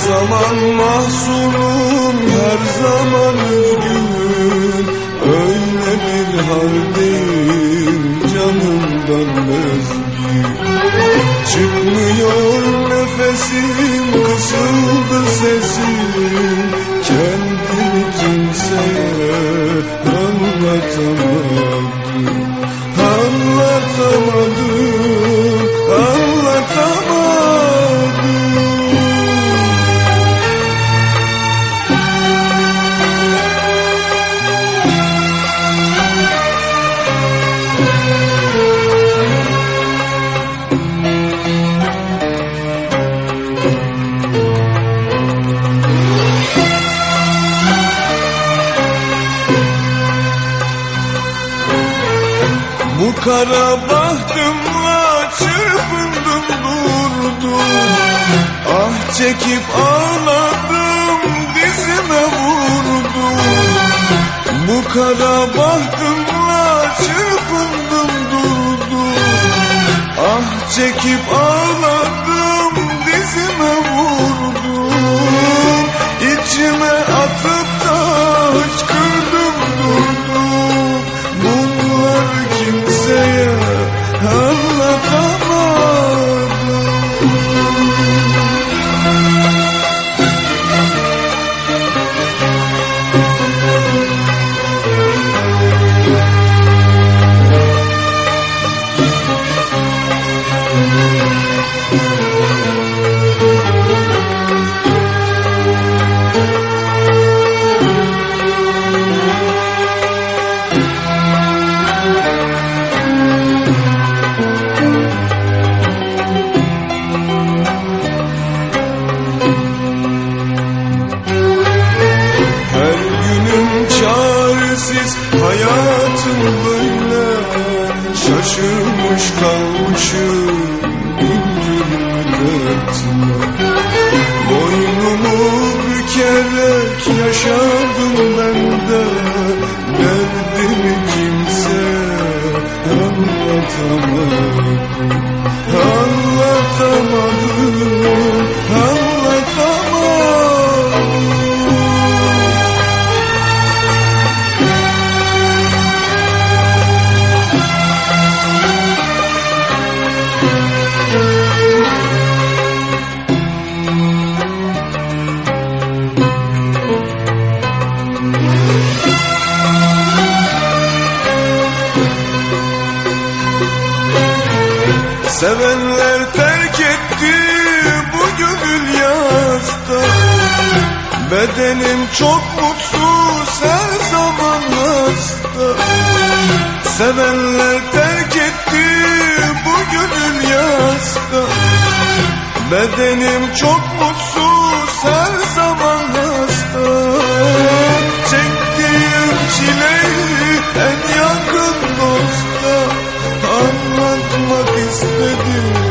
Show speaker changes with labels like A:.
A: zaman mahzunum, her zaman üzgün. Öyle bir haldeyim canımdan bezgin. Çıkmıyor nefesim, kısıldı sesim. Kendimi kimseye anlatamadım. Anlatamadım, anlatamadım. Bu kara bahtımla çırpındım durdum. Ah çekip ağladım, dizime vurdum. Bu kara bahtımla çırpındım durdum. Ah çekip ağladım, dizime vurdum. İçime atıp da hıçkırdım durdum. Bunlar kimseye anlatamadım. Hayatım böyle şaşırmış kalmışım bin türlü dertime. Boynumu bükerek yaşadım ben de, derdimi kimseye anlatamadım. Anlatamadım, anlatamadım. Sevenler terk etti bu gönül yasta. Bedenim çok mutsuz, her zaman hasta. Sevenler terk etti bu gönül yasta. Bedenim çok mutsuz, her zaman hasta. Çektiğim çileyi en yakın dosta anlatmak istedim.